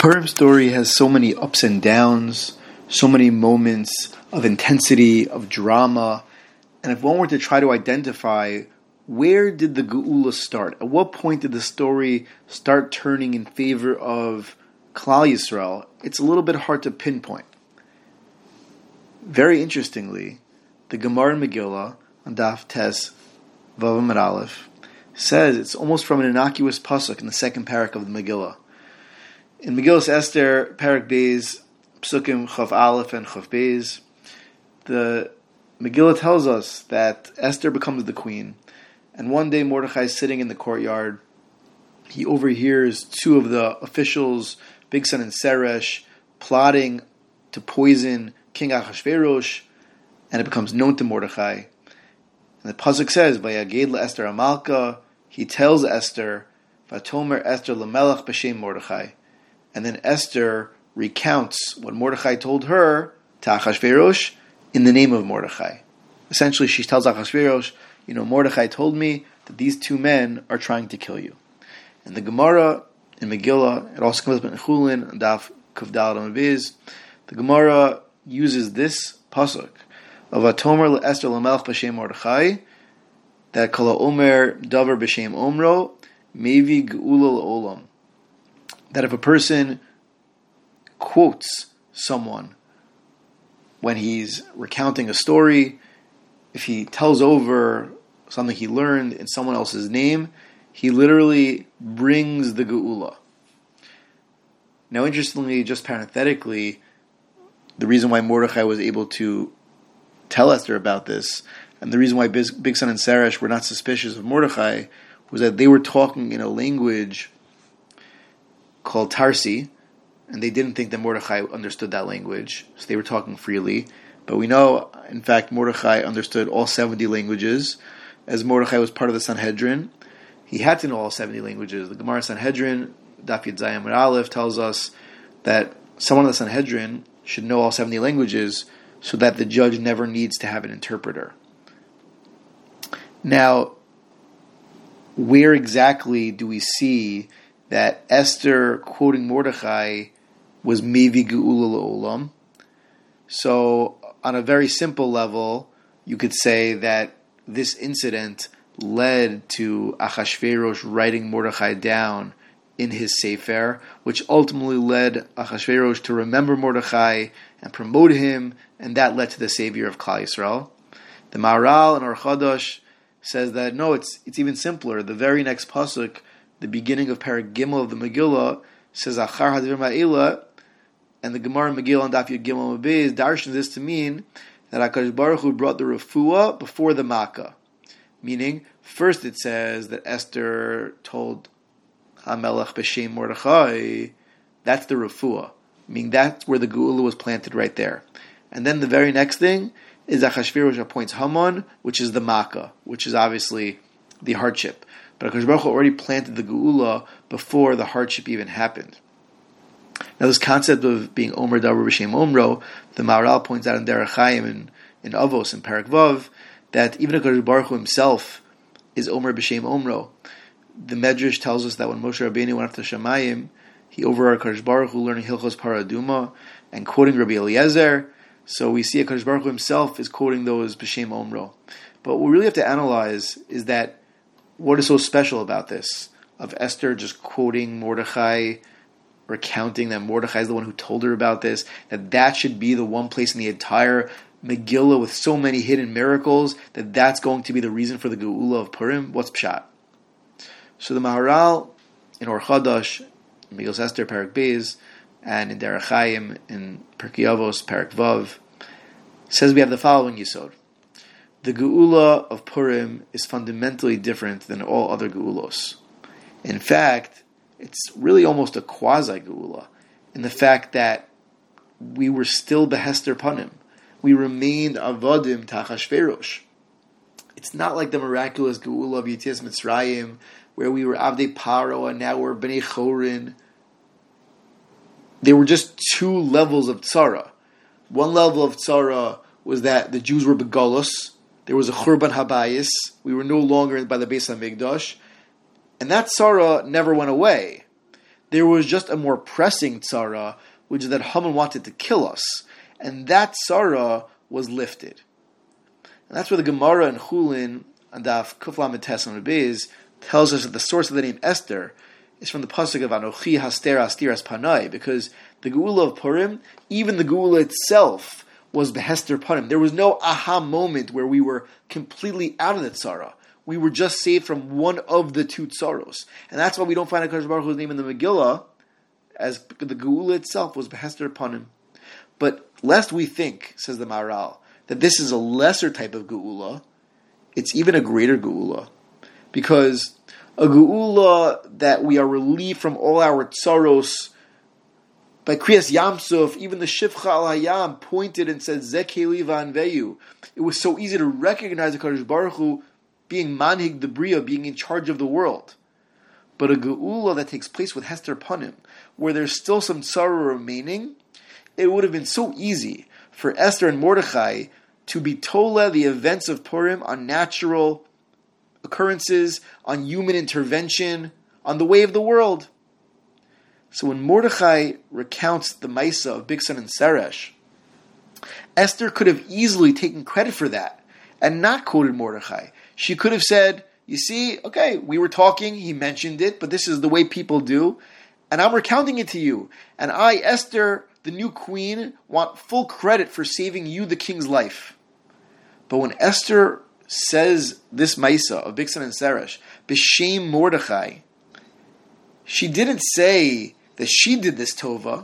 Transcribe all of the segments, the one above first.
Purim story has so many ups and downs, so many moments of intensity, of drama, and if one were to try to identify where did the Geula start, at what point did the story start turning in favor of Klal Yisrael, it's a little bit hard to pinpoint. Very interestingly, the Gemara in Megillah, on Daf Tes Vav Amud Aleph, says it's almost from an innocuous pasuk in the second parak of the Megillah. In Megillah Esther, Parak Beis, Psukim Chav Aleph and Chav Beis, the Megillah tells us that Esther becomes the queen, and one day Mordechai is sitting in the courtyard. He overhears two of the officials, Bigsan and Seresh, plotting to poison King Achashverosh, and it becomes known to Mordechai. And the pasuk says, "Vayaged leEsther Amalka." He tells Esther, "Vatomer Esther lemelech b'shem Mordechai," and then Esther recounts what Mordechai told her to Achashverosh in the name of Mordechai. Essentially, she tells Achashverosh, Mordechai told me that these two men are trying to kill you. And the Gemara in Megillah, it also comes up in Chulin, Daf Kuf Daled Amud Beis, the Gemara uses this pasuk of Atomer leEsther lemelech b'shem Mordechai, that Kala Omer Davar b'shem Omro Mevi Geula L'Olam. That if a person quotes someone when he's recounting a story, if he tells over something he learned in someone else's name, he literally brings the Geula. Now, interestingly, just parenthetically, the reason why Mordechai was able to tell Esther about this, and the reason why Bigsan and Seresh were not suspicious of Mordechai, was that they were talking in a language called Tarsi, and they didn't think that Mordechai understood that language, so they were talking freely. But we know, in fact, Mordechai understood all 70 languages, as Mordechai was part of the Sanhedrin. He had to know all 70 languages. The Gemara Sanhedrin, Daf Yud Zayin Amud Aleph, tells us that someone in the Sanhedrin should know all 70 languages so that the judge never needs to have an interpreter. Now, where exactly do we see that Esther quoting Mordechai was Mevi Geula L'Olam? So, on a very simple level, you could say that this incident led to Achashverosh writing Mordechai down in his Sefer, which ultimately led Achashverosh to remember Mordechai and promote him, and that led to the savior of Klal Yisrael. The Maharal in Or Chadash says that no, it's even simpler. The very next pasuk, the beginning of Parak Gimel of the Megillah, says Achar Hadivim Ha'ela, and the Gemara in Megillah on Daf Yud Gimel Amud Beis darshans this to mean that HaKadosh Baruch Hu brought the refuah before the makkah. Meaning, first it says that Esther told HaMelech b'shem Mordechai, that's the refuah. Meaning that's where the Geula was planted right there. And then the very next thing is Achashverosh appoints Haman, which is the makkah, which is obviously the hardship. But HaKadosh Baruch Hu already planted the Geula before the hardship even happened. Now this concept of being Omer Davar B'Shem Omro, the Maharal points out in Derech Chaim in Avos, in Parak Vav, that even HaKadosh Baruch Hu himself is Omer B'Shem Omro. The Medrash tells us that when Moshe Rabbeinu went up to Shamayim, he overheard HaKadosh Baruch Hu learning Hilchos Paraduma and quoting Rabbi Eliezer. So we see HaKadosh Baruch Hu himself is quoting those B'Shem Omro. But what we really have to analyze is that what is so special about this, of Esther just quoting Mordechai, recounting that Mordechai is the one who told her about this, that should be the one place in the entire Megillah with so many hidden miracles, that's going to be the reason for the Geula of Purim? What's Pshat? So the Maharal in Or Chadash, in Megillah Esther, Parak Beis, and in Derech Chaim, in Pirkei Avos, Parak Vav, says we have the following Yisod. The Geula of Purim is fundamentally different than all other Geulos. In fact, it's really almost a quasi-Geula, in the fact that we were still Behester Panim. We remained Avadim Tachashverosh. It's not like the miraculous Geula of Yetzias Mitzrayim, where we were Avdei Paro and now we're Bnei Chorin. There were just two levels of tzara. One level of tzara was that the Jews were begolus. There was a Churban Habayis. We were no longer by the Beis HaMikdash. And that tzara never went away. There was just a more pressing tzara, which is that Haman wanted to kill us. And that tzara was lifted. And that's where the Gemara in Chulin, and Daf Kuf Lamed Tes Amud Beis, tells us that the source of the name Esther is from the pasuk of Anochi Haster Astiras Panai, because the Geula of Purim, even the Geula itself, was Behester Panim. There was no aha moment where we were completely out of the tzara. We were just saved from one of the two tzaros. And that's why we don't find HaKadosh Baruch Hu's name in the Megillah, as the Geula itself was Behester Panim. But lest we think, says the Maharal, that this is a lesser type of Geula, it's even a greater Geula. Because a Geula that we are relieved from all our tzaros by Kriyas Yamsuf, even the Shifcha al Hayam pointed and said, Zekeli v'anveyu. It was so easy to recognize the HaKadosh Baruch Hu being manhig the Bria, being in charge of the world. But a Geula that takes place with Hester Panim, where there's still some tzara remaining, it would have been so easy for Esther and Mordechai to be tola the events of Purim on natural occurrences, on human intervention, on the way of the world. So when Mordechai recounts the Maisa of Bigsan and Seresh, Esther could have easily taken credit for that and not quoted Mordechai. She could have said, you see, okay, we were talking, he mentioned it, but this is the way people do, and I'm recounting it to you. And I, Esther, the new queen, want full credit for saving you, the king's life. But when Esther says this Maisa of Bigsan and Seresh, B'Shem Mordechai, she didn't say that she did this tova.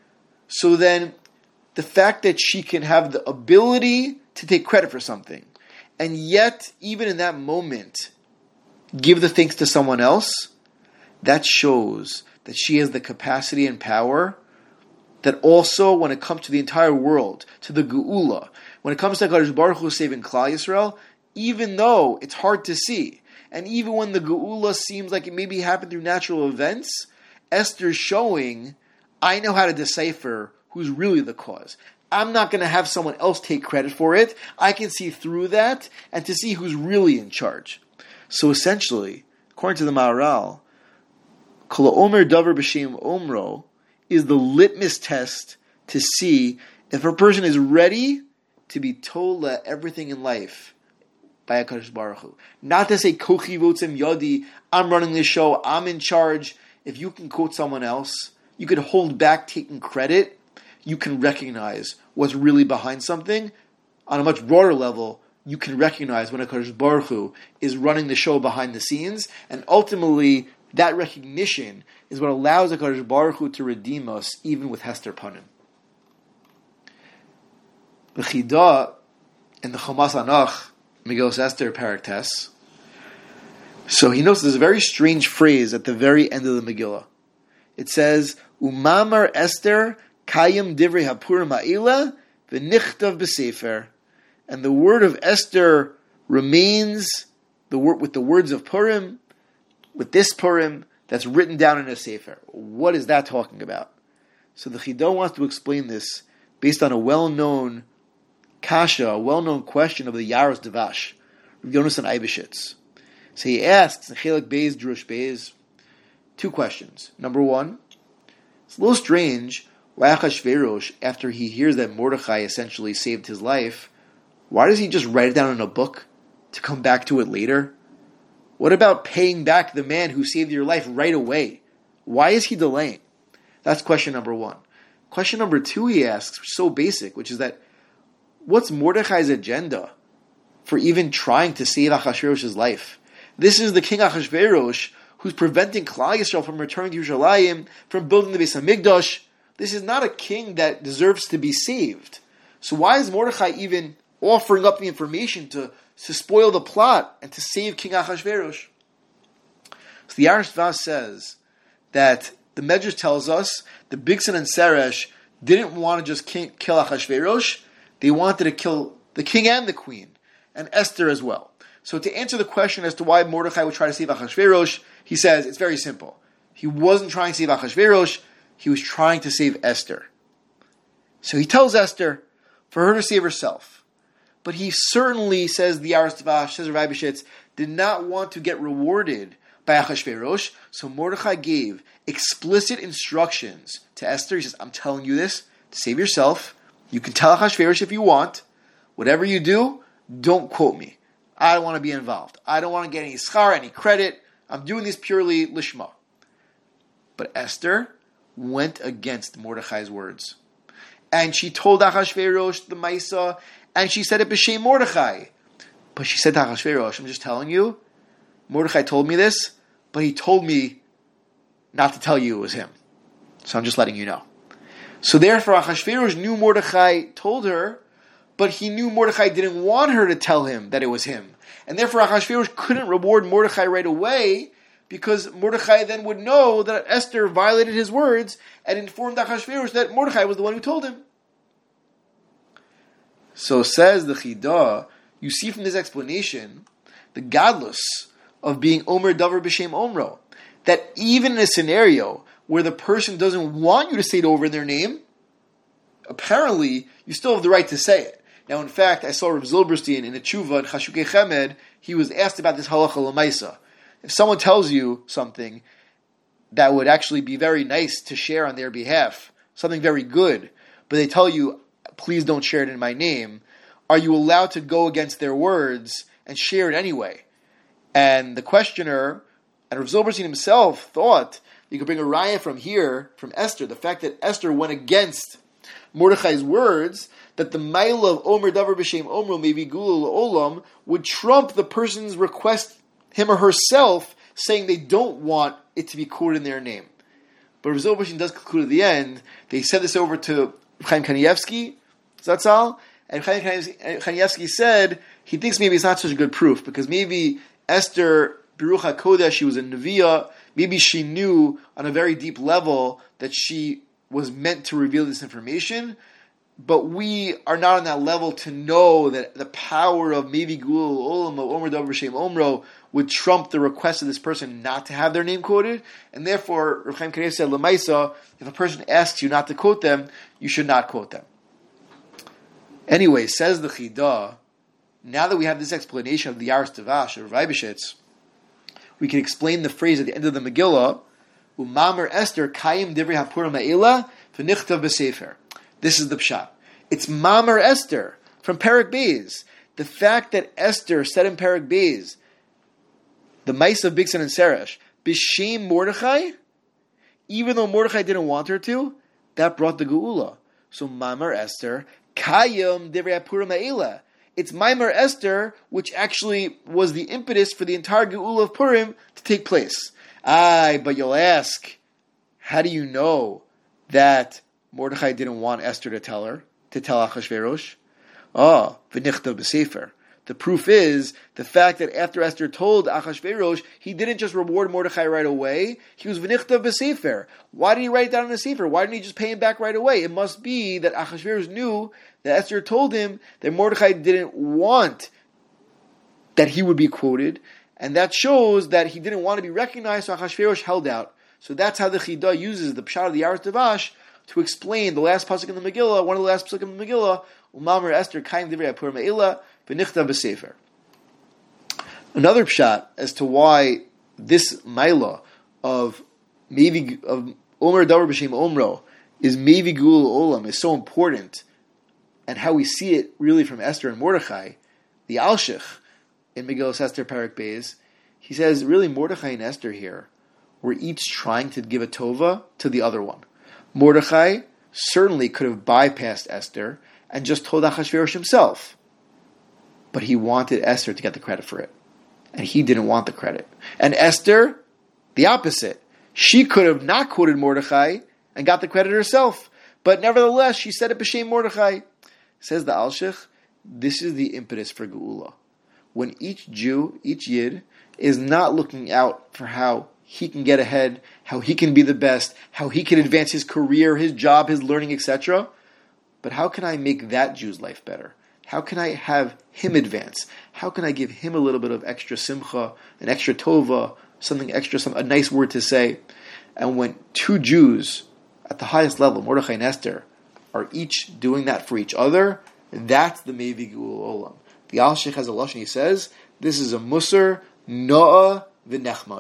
So then, the fact that she can have the ability to take credit for something, and yet, even in that moment, give the thanks to someone else, that shows that she has the capacity and power that also, when it comes to the entire world, to the Geula, when it comes to HaKadosh Baruch Hu saving Klal Yisrael, even though it's hard to see, and even when the Geula seems like it maybe happened through natural events, Esther's showing, I know how to decipher who's really the cause. I'm not going to have someone else take credit for it. I can see through that and to see who's really in charge. So essentially, according to the Maharal, Kol Omer Davar B'Shem Omro is the litmus test to see if a person is ready to be told everything in life by HaKadosh Baruch Hu. Not to say, Kochi Votzim Yadi, I'm running this show, I'm in charge. If you can quote someone else, you could hold back taking credit, you can recognize what's really behind something. On a much broader level, you can recognize when HaKadosh Baruch Hu is running the show behind the scenes, and ultimately, that recognition is what allows HaKadosh Baruch Hu to redeem us, even with Hester Panim. The Chidah in the Chomas Anach, Megillas Esther Parak Tes. So he notes there's a very strange phrase at the very end of the Megillah. It says, Umamar Esther kayim divrei hapurim ha'ila v'nichtav b'sefer. And the word of Esther remains with the words of Purim, with this Purim that's written down in a sefer. What is that talking about? So the Chidah wants to explain this based on a well-known kasha, a well-known question of the Yaros Devash, Rav Yonasan Eibeshitz. So he asks, in Chelik Beis, Drush Beis, two questions. Number one, it's a little strange why Achashverosh, after he hears that Mordechai essentially saved his life, why does he just write it down in a book to come back to it later? What about paying back the man who saved your life right away? Why is he delaying? That's question number one. Question number two he asks, so basic, which is that, what's Mordechai's agenda for even trying to save Achashverosh's life? This is the king Achashverosh who's preventing Klal Yisrael from returning to Yerushalayim, from building the Beis Hamikdash. This is not a king that deserves to be saved. So why is Mordechai even offering up the information to spoil the plot and to save King Achashverosh? So the Yaros Devash says that the Medrash tells us the Bigsan and Seresh didn't want to just kill Achashverosh. They wanted to kill the king and the queen, and Esther as well. So to answer the question as to why Mordechai would try to save Achashverosh, he says it's very simple. He wasn't trying to save Achashverosh, he was trying to save Esther. So he tells Esther for her to save herself. But he certainly, says the Yaros Devash, says Rav Eibeshitz, did not want to get rewarded by Achashverosh. So Mordechai gave explicit instructions to Esther. He says, I'm telling you this to save yourself. You can tell Achashverosh if you want. Whatever you do, don't quote me. I don't want to be involved. I don't want to get any schar, any credit. I'm doing this purely lishma. But Esther went against Mordechai's words. And she told Achashverosh the Maisa, and she said it b'shem Mordechai. But she said to Achashverosh, I'm just telling you, Mordechai told me this, but he told me not to tell you it was him. So I'm just letting you know. So therefore Achashverosh knew Mordechai told her, but he knew Mordechai didn't want her to tell him that it was him. And therefore Achashverosh couldn't reward Mordechai right away, because Mordechai then would know that Esther violated his words and informed Achashverosh that Mordechai was the one who told him. So says the Chidah, you see from this explanation the gadlus of being Omer Davar B'Shem Omro, that even in a scenario where the person doesn't want you to say it over in their name, apparently you still have the right to say it. Now, in fact, I saw Rav Zilberstein in a tshuva in Chashukei Chemed. He was asked about this halacha l'maisa. If someone tells you something that would actually be very nice to share on their behalf, something very good, but they tell you, please don't share it in my name, are you allowed to go against their words and share it anyway? And the questioner, and Rav Zilberstein himself, thought you could bring a raya from here, from Esther, the fact that Esther went against Mordechai's words, that the Maila of Omer Davar B'Shem Omro Mevi Gula Olam would trump the person's request, him or herself, saying they don't want it to be quoted in their name. But Rav Zilberstein does conclude at the end, they sent this over to Chaim Kanievsky, Zatzal, and Chaim Kanievsky said he thinks maybe it's not such a good proof, because maybe Esther, Baruch HaKodesh, she was a Neviah, maybe she knew on a very deep level that she was meant to reveal this information, but we are not on that level to know that the power of maybe Gul Olam of Omer Davar B'Shem Omro would trump the request of this person not to have their name quoted, and therefore Rav Chaim Kanievsky said, L'maisa, if a person asks you not to quote them, you should not quote them. Anyway, says the Chidah, now that we have this explanation of the Yaris Tavash of Rav Eibeshitz, we can explain the phrase at the end of the Megillah, Umamer Esther Kayim Divrei HaPurim Ha'ila V'nichtav B'Sefer. This is the pshat. It's Mamer Esther from Perek Beis. The fact that Esther said in Perek Beis, the Maisa of Bigsan and Seresh, B'Shem Mordechai, even though Mordechai didn't want her to, that brought the Geula. So Mamer Esther Kayim Divrei HaPurim Ha'ila. It's Mamer Esther, which actually was the impetus for the entire Geula of Purim to take place. But you'll ask, how do you know that Mordechai didn't want Esther to tell Achashverosh? V'nichtav b'sefer. The proof is the fact that after Esther told Achashverosh, he didn't just reward Mordechai right away. He was v'nichtav b'sefer. Why did he write it down in the sefer? Why didn't he just pay him back right away? It must be that Achashverosh knew that Esther told him that Mordechai didn't want that he would be quoted, and that shows that he didn't want to be recognized, so Achashverosh held out. So that's how the Chidah uses the Pshat of the Yaris Tavash to explain the last pasuk in the Megillah, one of the last pasuk in the Megillah, Umamer Esther Kayim Divrei HaPurim Ha'ila V'nichtav B'Sefer. Another pshat as to why this Maila of Omer Davar B'Shem Omro is Mevi Gul Olam is so important, and how we see it really from Esther and Mordechai, the Alshich in Megillah Esther Perek Beis, he says really Mordechai and Esther here were each trying to give a tova to the other one. Mordechai certainly could have bypassed Esther and just told Achashverosh himself, but he wanted Esther to get the credit for it, and he didn't want the credit. And Esther, the opposite. She could have not quoted Mordechai and got the credit herself, but nevertheless she said it b'shem Mordechai. Says the Alshich, this is the impetus for Geula. When each Jew, each Yid, is not looking out for how he can get ahead, how he can be the best, how he can advance his career, his job, his learning, etc., but how can I make that Jew's life better? How can I have him advance? How can I give him a little bit of extra simcha, an extra tova, something extra, a nice word to say? And when two Jews at the highest level, Mordechai and Esther, are each doing that for each other, that's the Mevi Gul Olam. The Alshich has a lashon, he says, this is a Musar Noah V'Nechmad.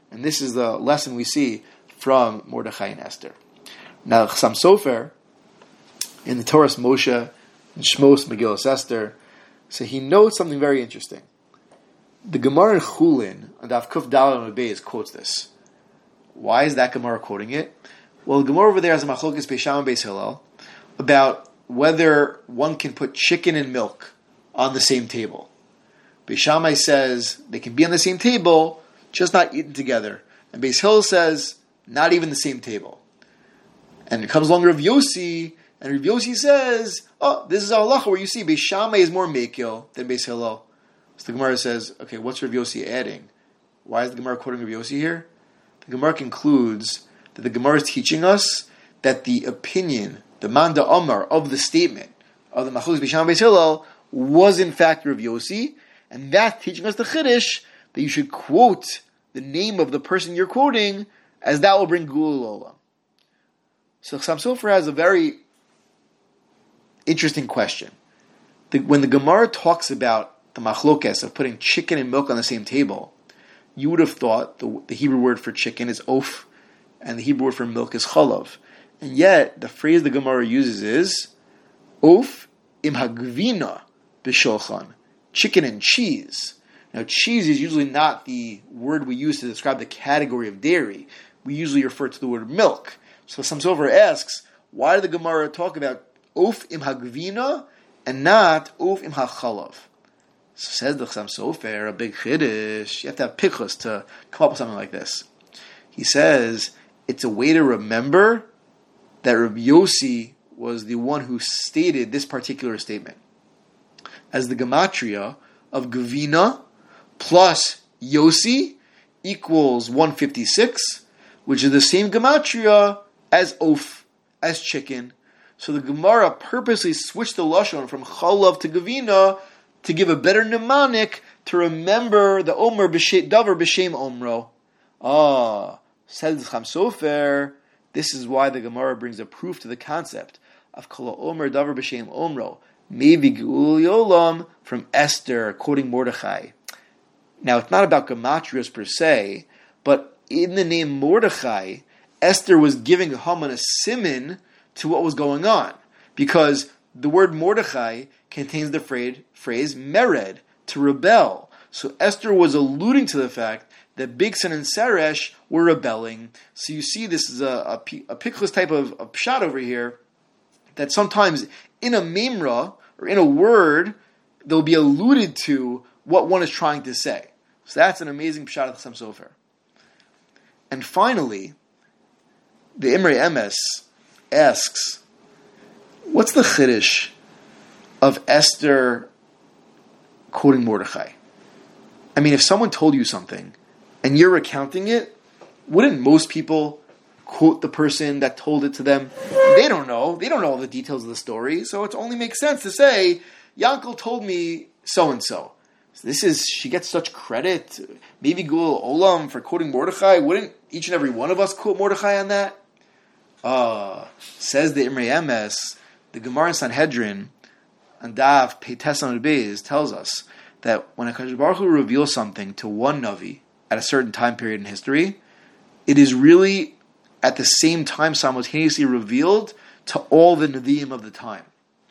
And this is the lesson we see from Mordechai and Esther. Now, Chassam Sofer, in the Torah Moshe, and Shmos, Megillah Esther, so he notes something very interesting. The Gemara in Chulin, on Daf Kuf Daled and Beis, quotes this. Why is that Gemara quoting it? Well, the Gemara over there has a machlokes Beis Shammai and Beis Hillel about whether one can put chicken and milk on the same table. Beis Shammai says they can be on the same table, just not eaten together. And Beis Hillel says, not even the same table. And it comes along Rav Yossi, and Rav Yossi says, oh, this is halacha where you see Beis Shammai is more mekil than Beis Hillel. So the Gemara says, okay, what's Rav Yossi adding? Why is the Gemara quoting Rav Yossi here? The Gemara concludes that the Gemara is teaching us that the opinion, the Manda Amar of the statement of the Machlokes Beis Shammai and Beis Hillel was in fact Rav Yossi, and that's teaching us the Chiddush that you should quote the name of the person you're quoting, as that will bring Gula Olam. So Chassam Sofer has a very interesting question. When the Gemara talks about the machlokes of putting chicken and milk on the same table, you would have thought the Hebrew word for chicken is oaf, and the Hebrew word for milk is chalav. And yet, the phrase the Gemara uses is oaf im hagvina b'shulchan, chicken and cheese. Now, cheese is usually not the word we use to describe the category of dairy. We usually refer to the word milk. So Chassam Sofer asks, why did the Gemara talk about oaf im hagvina and not oaf im hachalav? So says the Chassam Sofer, a big chiddush. You have to have pichus to come up with something like this. He says it's a way to remember that Rabbi Yossi was the one who stated this particular statement. As the gematria of Gavina plus Yossi equals 156, which is the same gematria as oaf, as chicken. So the Gemara purposely switched the lashon from chalav to Gavina to give a better mnemonic to remember the Omer davar b'shem Omro. Says Chassam Sofer, this is why the Gemara brings a proof to the concept of Kol Omer davar b'shem Omro, maybe Geul Yolam from Esther, quoting Mordechai. Now, it's not about gematrias per se, but in the name Mordechai, Esther was giving Haman a siman to what was going on, because the word Mordechai contains the phrase mered, to rebel. So Esther was alluding to the fact that Bigsan and Seresh were rebelling. So you see this is a pickless type of pshat over here, that sometimes in a memra, or in a word, they'll be alluded to what one is trying to say. So that's an amazing pshat of Chassam Sofer. And finally, the Imrei Emes asks, what's the chiddush of Esther quoting Mordechai? I mean, if someone told you something and you're recounting it, wouldn't most people quote the person that told it to them? They don't know. They don't know all the details of the story, so it only makes sense to say, Yankel told me so-and-so. She gets such credit. Maybe Gul Olam for quoting Mordechai. Wouldn't each and every one of us quote Mordechai on that? Says the Imrei Emes, the Gemara in Sanhedrin, and Daf Peites Amud Beis tells us that when HaKadosh Baruch Hu reveals something to one Navi at a certain time period in history, it is really at the same time simultaneously revealed to all the Nevi'im of the time.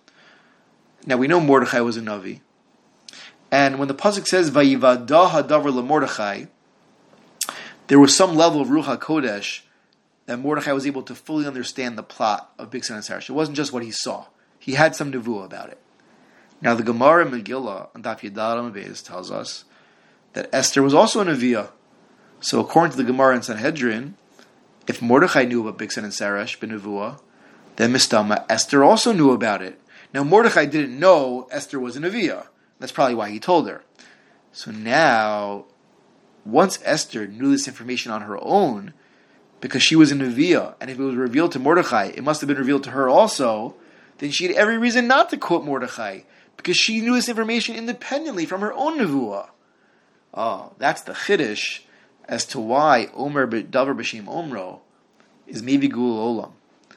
Now we know Mordechai was a Navi, and when the pasuk says Vayivada hadavar leMordechai, there was some level of Ruach HaKodesh that Mordechai was able to fully understand the plot of Bigsan and Seresh. It wasn't just what he saw. He had some nevuah about it. Now the Gemara in Megillah on Daf Yadal Beis tells us that Esther was also a neviah. So according to the Gemara in Sanhedrin, if Mordechai knew about Bigsan and Seresh b'nevuah, then Mistama Esther also knew about it. Now Mordechai didn't know Esther was a neviah. That's probably why he told her. So now, once Esther knew this information on her own, because she was a neviah, and if it was revealed to Mordechai, it must have been revealed to her also, then she had every reason not to quote Mordechai, because she knew this information independently from her own nevuah. That's the chiddush as to why Omer davar b'shem Omro is maybe Gul Olam,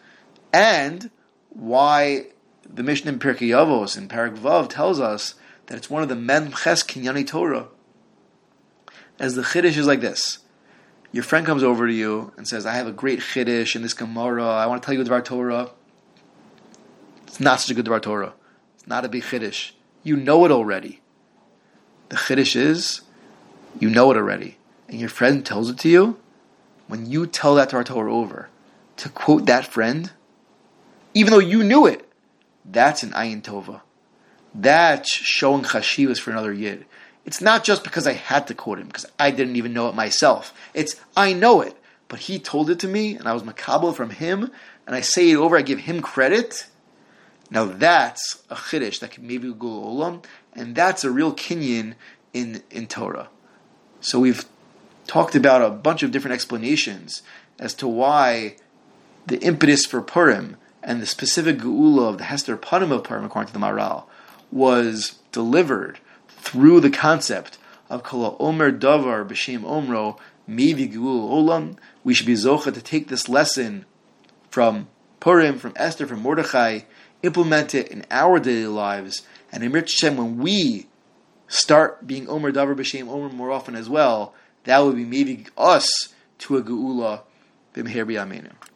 and why the Mishnah in Pirkei Avos in Parak Vav tells us that it's one of the Mem Ches Kinyani Torah. As the chiddush is like this: Your friend comes over to you and says, I have a great chiddush in this Gemara. I want to tell you a Dvar Torah. It's not such a good Dvar Torah. It's not a big chiddush. You know it already. The chiddush is, you know it already. And your friend tells it to you. When you tell that Dvar Torah over, to quote that friend, even though you knew it, that's an ayin tova. That's showing chashivas for another yid. It's not just because I had to quote him, because I didn't even know it myself. It's, I know it, but he told it to me, and I was makabel from him, and I say it over, I give him credit. Now that's a chiddush that can maybe go olam, and that's a real kinyan in Torah. So we've talked about a bunch of different explanations as to why the impetus for Purim and the specific geula of the Hester Panim of Purim, according to the Maral, was delivered through the concept of Kol Omer Davar B'Shem Omro Mevi Geul Olam. We should be zocha to take this lesson from Purim, from Esther, from Mordechai, implement it in our daily lives, and in Hashem, when we start being Omer Davar B'Shem Omer more often as well, that would be maybe us to a geula b'meher b'yameinu.